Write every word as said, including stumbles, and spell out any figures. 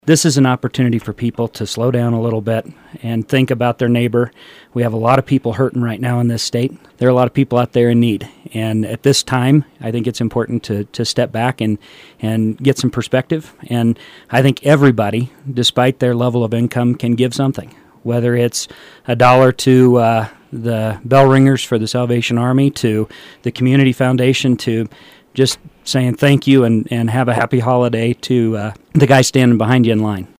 This is an opportunity for people to slow down a little bit and think about their neighbor. We have a lot of people hurting right now in this state. There are a lot of people out there in need. And at this time, I think it's important to, to step back and, and get some perspective. And I think everybody, despite their level of income, can give something, whether it's a dollar to uh, the bell ringers for the Salvation Army, to the Community Foundation, to just saying thank you and, and have a happy holiday to uh, the guy standing behind you in line.